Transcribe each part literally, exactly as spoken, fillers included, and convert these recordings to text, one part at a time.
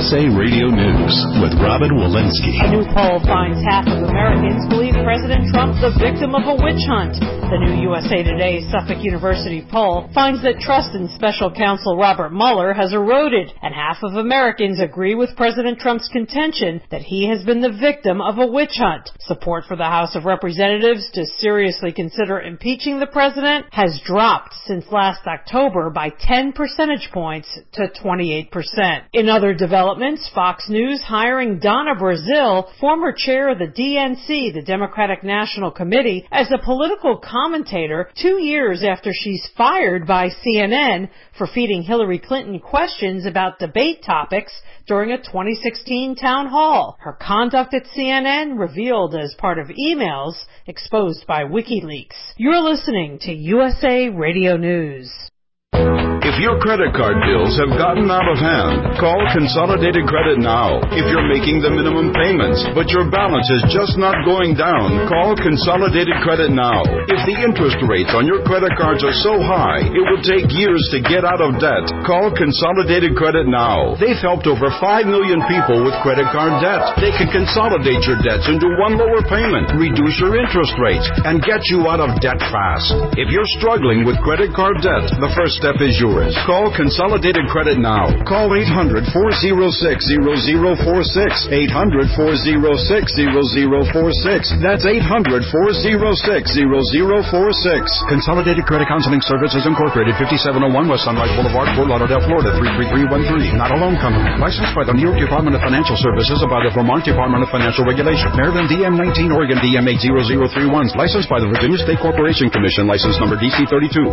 S A Radio News with Robin Walensky. A new poll finds half of Americans believe President Trump the victim of a witch hunt. The new U S A Today Suffolk University poll finds that trust in special counsel Robert Mueller has eroded, and half of Americans agree with President Trump's contention that he has been the victim of a witch hunt. Support for the House of Representatives to seriously consider impeaching the president has dropped since last October by ten percentage points to twenty-eight percent. In other developments, Fox News hiring Donna Brazile, former chair of the D N C, the Democratic National Committee, as a political commentator two years after she's fired by C N N for feeding Hillary Clinton questions about debate topics during a twenty sixteen town hall. Her conduct at C N N revealed as part of emails exposed by WikiLeaks. You're listening to U S A Radio News. If your credit card bills have gotten out of hand, call Consolidated Credit now. If you're making the minimum payments, but your balance is just not going down, call Consolidated Credit now. If the interest rates on your credit cards are so high, it will take years to get out of debt, call Consolidated Credit now. They've helped over five million people with credit card debt. They can consolidate your debts into one lower payment, reduce your interest rates, and get you out of debt fast. If you're struggling with credit card debt, the first step is yours. Call Consolidated Credit now. Call eight hundred, four oh six, zero zero four six. eight hundred, four oh six, zero zero four six. That's eight hundred, four oh six, zero zero four six. Consolidated Credit Counseling Services Incorporated, fifty-seven oh one West Sunrise Boulevard, Fort Lauderdale, Florida, three three three one three. Not a loan company. Licensed by the New York Department of Financial Services and by the Vermont Department of Financial Regulation. Maryland D M nineteen, Oregon D M eight zero zero three one. Licensed by the Virginia State Corporation Commission. License number D C thirty-two.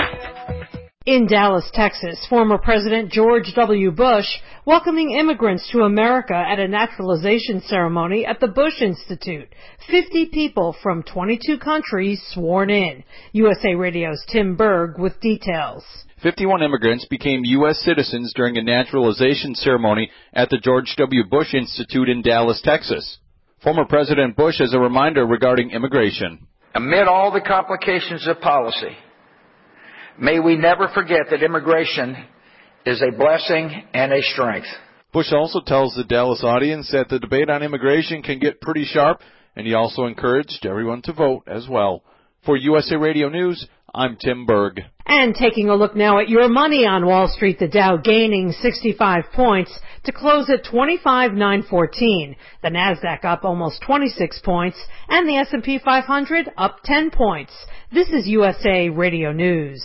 In Dallas, Texas, former President George W. Bush welcoming immigrants to America at a naturalization ceremony at the Bush Institute. Fifty people from twenty-two countries sworn in. U S A Radio's Tim Berg with details. fifty-one immigrants became U S citizens during a naturalization ceremony at the George W. Bush Institute in Dallas, Texas. Former President Bush has a reminder regarding immigration. Amid all the complications of policy, may we never forget that immigration is a blessing and a strength. Bush also tells the Dallas audience that the debate on immigration can get pretty sharp, and he also encouraged everyone to vote as well. For U S A Radio News, I'm Tim Berg. And taking a look now at your money on Wall Street, the Dow gaining sixty-five points to close at twenty-five thousand nine hundred fourteen. The Nasdaq up almost twenty-six points, and the S and P five hundred up ten points. This is U S A Radio News.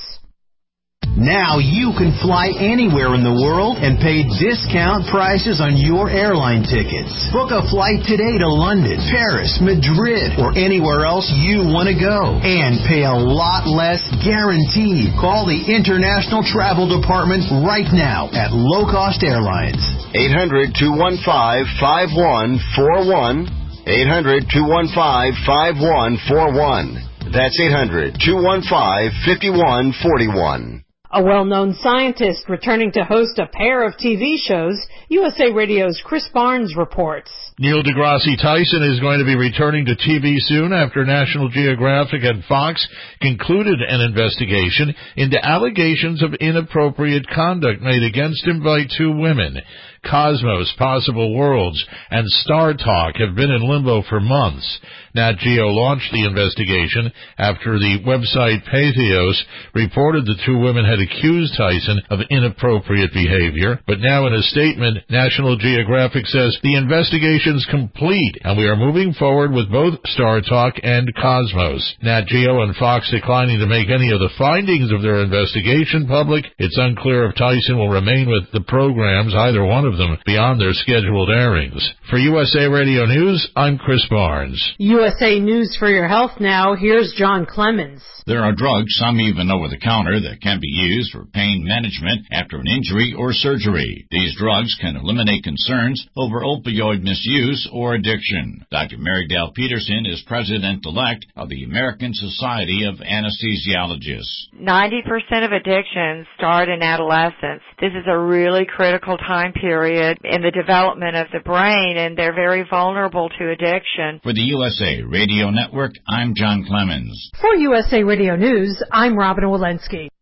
Now you can fly anywhere in the world and pay discount prices on your airline tickets. Book a flight today to London, Paris, Madrid, or anywhere else you want to go. And pay a lot less guaranteed. Call the International Travel Department right now at Low Cost Airlines. eight hundred, two one five, five one four one. eight hundred, two one five, five one four one. That's eight hundred, two one five, five one four one. A well-known scientist returning to host a pair of T V shows, U S A Radio's Chris Barnes reports. Neil deGrasse Tyson is going to be returning to T V soon after National Geographic and Fox concluded an investigation into allegations of inappropriate conduct made against him by two women. Cosmos, Possible Worlds, and Star Talk have been in limbo for months. Nat Geo launched the investigation after the website Pathos reported the two women had accused Tyson of inappropriate behavior, but now in a statement, National Geographic says the investigation's complete and we are moving forward with both Star Talk and Cosmos. Nat Geo and Fox declining to make any of the findings of their investigation public. It's unclear if Tyson will remain with the programs, either one of them, beyond their scheduled airings. For U S A Radio News, I'm Chris Barnes. U S A News for your health now. Here's John Clemens. There are drugs, some even over-the-counter, that can be used for pain management after an injury or surgery. These drugs can eliminate concerns over opioid misuse or addiction. Doctor Mary Dale Peterson is president-elect of the American Society of Anesthesiologists. ninety percent of addictions start in adolescence. This is a really critical time period in the development of the brain, and they're very vulnerable to addiction. For the U S A Radio Network, I'm John Clemens. For U S A Radio News, I'm Robin Walensky.